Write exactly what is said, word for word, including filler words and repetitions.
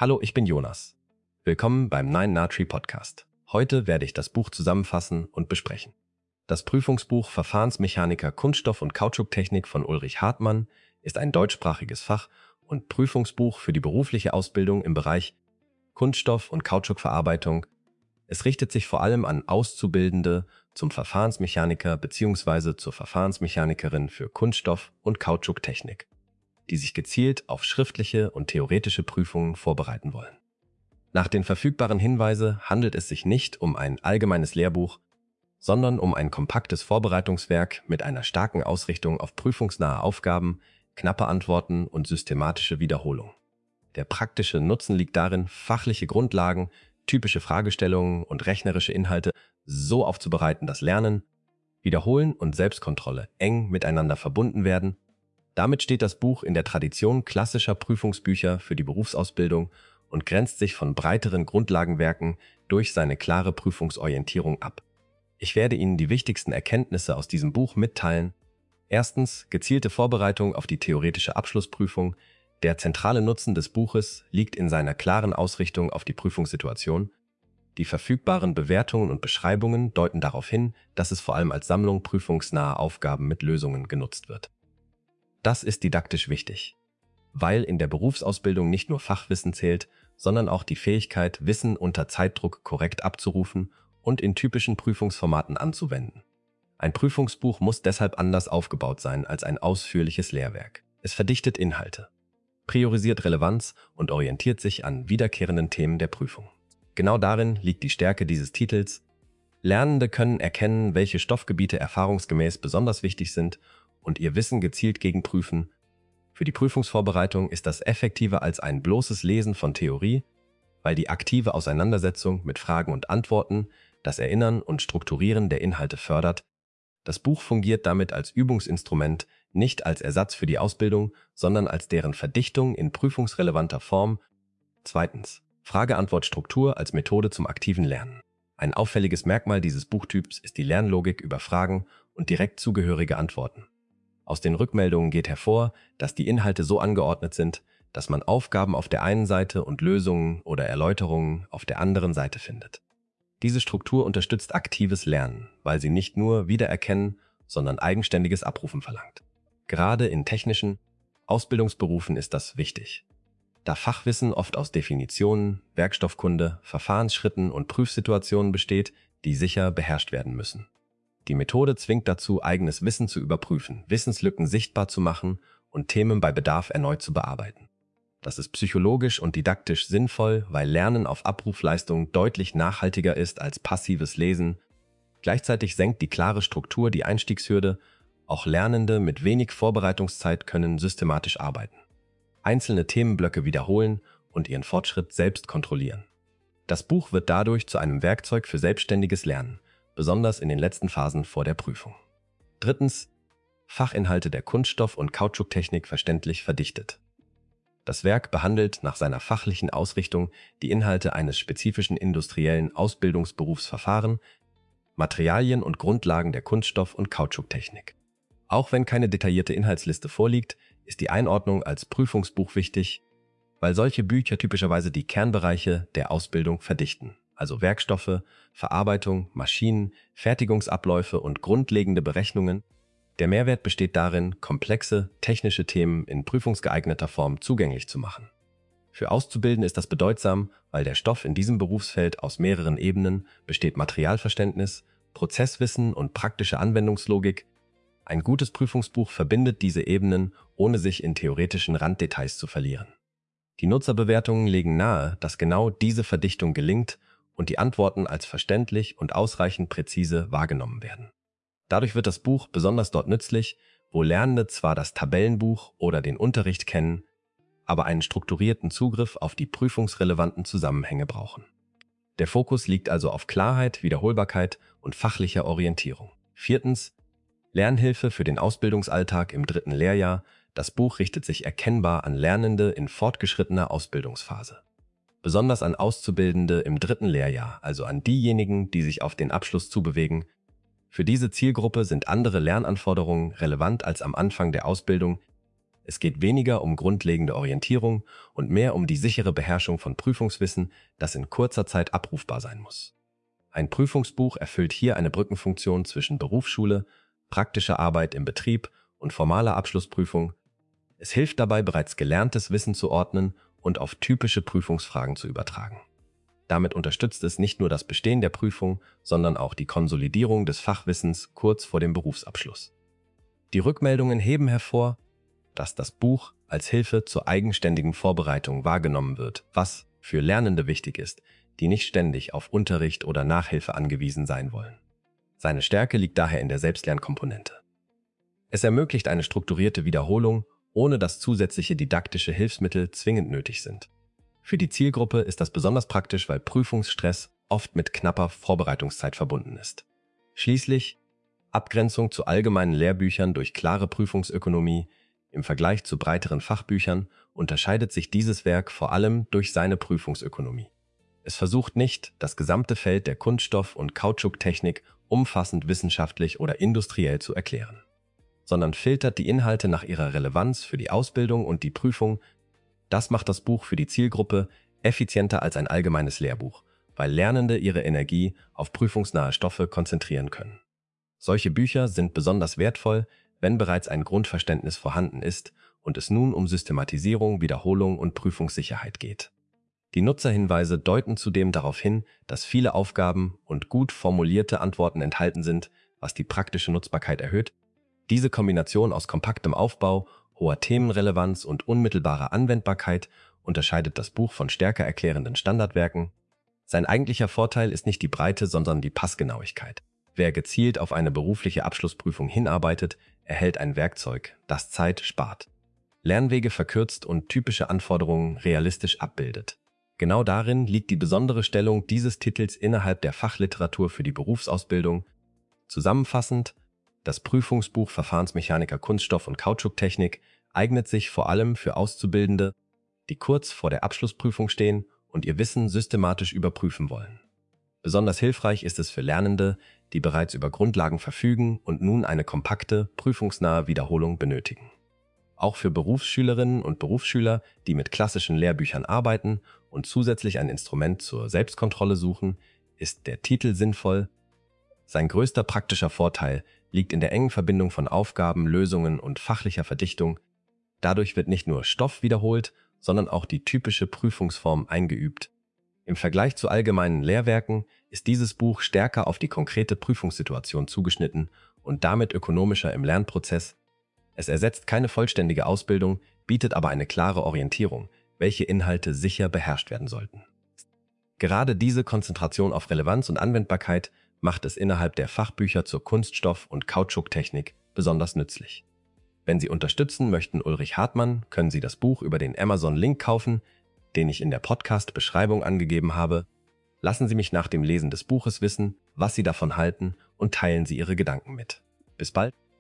Hallo, ich bin Jonas. Willkommen beim Nine Natri Podcast. Heute werde ich das Buch zusammenfassen und besprechen. Das Prüfungsbuch Verfahrensmechaniker Kunststoff- und Kautschuktechnik von Ulrich Hartmann ist ein deutschsprachiges Fach- und Prüfungsbuch für die berufliche Ausbildung im Bereich Kunststoff- und Kautschukverarbeitung. Es richtet sich vor allem an Auszubildende zum Verfahrensmechaniker bzw. zur Verfahrensmechanikerin für Kunststoff- und Kautschuktechnik, die sich gezielt auf schriftliche und theoretische Prüfungen vorbereiten wollen. Nach den verfügbaren Hinweisen handelt es sich nicht um ein allgemeines Lehrbuch, sondern um ein kompaktes Vorbereitungswerk mit einer starken Ausrichtung auf prüfungsnahe Aufgaben, knappe Antworten und systematische Wiederholung. Der praktische Nutzen liegt darin, fachliche Grundlagen, typische Fragestellungen und rechnerische Inhalte so aufzubereiten, dass Lernen, Wiederholen und Selbstkontrolle eng miteinander verbunden werden. Damit steht das Buch in der Tradition klassischer Prüfungsbücher für die Berufsausbildung und grenzt sich von breiteren Grundlagenwerken durch seine klare Prüfungsorientierung ab. Ich werde Ihnen die wichtigsten Erkenntnisse aus diesem Buch mitteilen. Erstens, gezielte Vorbereitung auf die theoretische Abschlussprüfung. Der zentrale Nutzen des Buches liegt in seiner klaren Ausrichtung auf die Prüfungssituation. Die verfügbaren Bewertungen und Beschreibungen deuten darauf hin, dass es vor allem als Sammlung prüfungsnaher Aufgaben mit Lösungen genutzt wird. Das ist didaktisch wichtig, weil in der Berufsausbildung nicht nur Fachwissen zählt, sondern auch die Fähigkeit, Wissen unter Zeitdruck korrekt abzurufen und in typischen Prüfungsformaten anzuwenden. Ein Prüfungsbuch muss deshalb anders aufgebaut sein als ein ausführliches Lehrwerk. Es verdichtet Inhalte, priorisiert Relevanz und orientiert sich an wiederkehrenden Themen der Prüfung. Genau darin liegt die Stärke dieses Titels. Lernende können erkennen, welche Stoffgebiete erfahrungsgemäß besonders wichtig sind und ihr Wissen gezielt gegenprüfen. Für die Prüfungsvorbereitung ist das effektiver als ein bloßes Lesen von Theorie, weil die aktive Auseinandersetzung mit Fragen und Antworten das Erinnern und Strukturieren der Inhalte fördert. Das Buch fungiert damit als Übungsinstrument, nicht als Ersatz für die Ausbildung, sondern als deren Verdichtung in prüfungsrelevanter Form. Zweitens. Frage-Antwort-Struktur als Methode zum aktiven Lernen. Ein auffälliges Merkmal dieses Buchtyps ist die Lernlogik über Fragen und direkt zugehörige Antworten. Aus den Rückmeldungen geht hervor, dass die Inhalte so angeordnet sind, dass man Aufgaben auf der einen Seite und Lösungen oder Erläuterungen auf der anderen Seite findet. Diese Struktur unterstützt aktives Lernen, weil sie nicht nur Wiedererkennen, sondern eigenständiges Abrufen verlangt. Gerade in technischen Ausbildungsberufen ist das wichtig, da Fachwissen oft aus Definitionen, Werkstoffkunde, Verfahrensschritten und Prüfsituationen besteht, die sicher beherrscht werden müssen. Die Methode zwingt dazu, eigenes Wissen zu überprüfen, Wissenslücken sichtbar zu machen und Themen bei Bedarf erneut zu bearbeiten. Das ist psychologisch und didaktisch sinnvoll, weil Lernen auf Abrufleistung deutlich nachhaltiger ist als passives Lesen. Gleichzeitig senkt die klare Struktur die Einstiegshürde. Auch Lernende mit wenig Vorbereitungszeit können systematisch arbeiten, einzelne Themenblöcke wiederholen und ihren Fortschritt selbst kontrollieren. Das Buch wird dadurch zu einem Werkzeug für selbstständiges Lernen, besonders in den letzten Phasen vor der Prüfung. Drittens. Fachinhalte der Kunststoff- und Kautschuktechnik verständlich verdichtet. Das Werk behandelt nach seiner fachlichen Ausrichtung die Inhalte eines spezifischen industriellen Ausbildungsberufsverfahren, Materialien und Grundlagen der Kunststoff- und Kautschuktechnik. Auch wenn keine detaillierte Inhaltsliste vorliegt, ist die Einordnung als Prüfungsbuch wichtig, weil solche Bücher typischerweise die Kernbereiche der Ausbildung verdichten, also Werkstoffe, Verarbeitung, Maschinen, Fertigungsabläufe und grundlegende Berechnungen. Der Mehrwert besteht darin, komplexe, technische Themen in prüfungsgeeigneter Form zugänglich zu machen. Für Auszubildende ist das bedeutsam, weil der Stoff in diesem Berufsfeld aus mehreren Ebenen besteht: Materialverständnis, Prozesswissen und praktische Anwendungslogik. Ein gutes Prüfungsbuch verbindet diese Ebenen, ohne sich in theoretischen Randdetails zu verlieren. Die Nutzerbewertungen legen nahe, dass genau diese Verdichtung gelingt und die Antworten als verständlich und ausreichend präzise wahrgenommen werden. Dadurch wird das Buch besonders dort nützlich, wo Lernende zwar das Tabellenbuch oder den Unterricht kennen, aber einen strukturierten Zugriff auf die prüfungsrelevanten Zusammenhänge brauchen. Der Fokus liegt also auf Klarheit, Wiederholbarkeit und fachlicher Orientierung. Viertens. Lernhilfe für den Ausbildungsalltag im dritten Lehrjahr. Das Buch richtet sich erkennbar an Lernende in fortgeschrittener Ausbildungsphase. Besonders an Auszubildende im dritten Lehrjahr, also an diejenigen, die sich auf den Abschluss zubewegen. Für diese Zielgruppe sind andere Lernanforderungen relevant als am Anfang der Ausbildung. Es geht weniger um grundlegende Orientierung und mehr um die sichere Beherrschung von Prüfungswissen, das in kurzer Zeit abrufbar sein muss. Ein Prüfungsbuch erfüllt hier eine Brückenfunktion zwischen Berufsschule, praktischer Arbeit im Betrieb und formaler Abschlussprüfung. Es hilft dabei, bereits gelerntes Wissen zu ordnen und auf typische Prüfungsfragen zu übertragen. Damit unterstützt es nicht nur das Bestehen der Prüfung, sondern auch die Konsolidierung des Fachwissens kurz vor dem Berufsabschluss. Die Rückmeldungen heben hervor, dass das Buch als Hilfe zur eigenständigen Vorbereitung wahrgenommen wird, was für Lernende wichtig ist, die nicht ständig auf Unterricht oder Nachhilfe angewiesen sein wollen. Seine Stärke liegt daher in der Selbstlernkomponente. Es ermöglicht eine strukturierte Wiederholung, ohne dass zusätzliche didaktische Hilfsmittel zwingend nötig sind. Für die Zielgruppe ist das besonders praktisch, weil Prüfungsstress oft mit knapper Vorbereitungszeit verbunden ist. Schließlich Abgrenzung zu allgemeinen Lehrbüchern durch klare Prüfungsökonomie. Im Vergleich zu breiteren Fachbüchern unterscheidet sich dieses Werk vor allem durch seine Prüfungsökonomie. Es versucht nicht, das gesamte Feld der Kunststoff- und Kautschuktechnik umfassend wissenschaftlich oder industriell zu erklären, sondern filtert die Inhalte nach ihrer Relevanz für die Ausbildung und die Prüfung. Das macht das Buch für die Zielgruppe effizienter als ein allgemeines Lehrbuch, weil Lernende ihre Energie auf prüfungsnahe Stoffe konzentrieren können. Solche Bücher sind besonders wertvoll, wenn bereits ein Grundverständnis vorhanden ist und es nun um Systematisierung, Wiederholung und Prüfungssicherheit geht. Die Nutzerhinweise deuten zudem darauf hin, dass viele Aufgaben und gut formulierte Antworten enthalten sind, was die praktische Nutzbarkeit erhöht. Diese Kombination aus kompaktem Aufbau, hoher Themenrelevanz und unmittelbarer Anwendbarkeit unterscheidet das Buch von stärker erklärenden Standardwerken. Sein eigentlicher Vorteil ist nicht die Breite, sondern die Passgenauigkeit. Wer gezielt auf eine berufliche Abschlussprüfung hinarbeitet, erhält ein Werkzeug, das Zeit spart, Lernwege verkürzt und typische Anforderungen realistisch abbildet. Genau darin liegt die besondere Stellung dieses Titels innerhalb der Fachliteratur für die Berufsausbildung. Zusammenfassend, das Prüfungsbuch Verfahrensmechaniker Kunststoff- und Kautschuktechnik eignet sich vor allem für Auszubildende, die kurz vor der Abschlussprüfung stehen und ihr Wissen systematisch überprüfen wollen. Besonders hilfreich ist es für Lernende, die bereits über Grundlagen verfügen und nun eine kompakte, prüfungsnahe Wiederholung benötigen. Auch für Berufsschülerinnen und Berufsschüler, die mit klassischen Lehrbüchern arbeiten und zusätzlich ein Instrument zur Selbstkontrolle suchen, ist der Titel sinnvoll. Sein größter praktischer Vorteil liegt in der engen Verbindung von Aufgaben, Lösungen und fachlicher Verdichtung. Dadurch wird nicht nur Stoff wiederholt, sondern auch die typische Prüfungsform eingeübt. Im Vergleich zu allgemeinen Lehrwerken ist dieses Buch stärker auf die konkrete Prüfungssituation zugeschnitten und damit ökonomischer im Lernprozess. Es ersetzt keine vollständige Ausbildung, bietet aber eine klare Orientierung, welche Inhalte sicher beherrscht werden sollten. Gerade diese Konzentration auf Relevanz und Anwendbarkeit macht es innerhalb der Fachbücher zur Kunststoff- und Kautschuktechnik besonders nützlich. Wenn Sie unterstützen möchten Ulrich Hartmann, können Sie das Buch über den Amazon-Link kaufen, den ich in der Podcast-Beschreibung angegeben habe. Lassen Sie mich nach dem Lesen des Buches wissen, was Sie davon halten und teilen Sie Ihre Gedanken mit. Bis bald!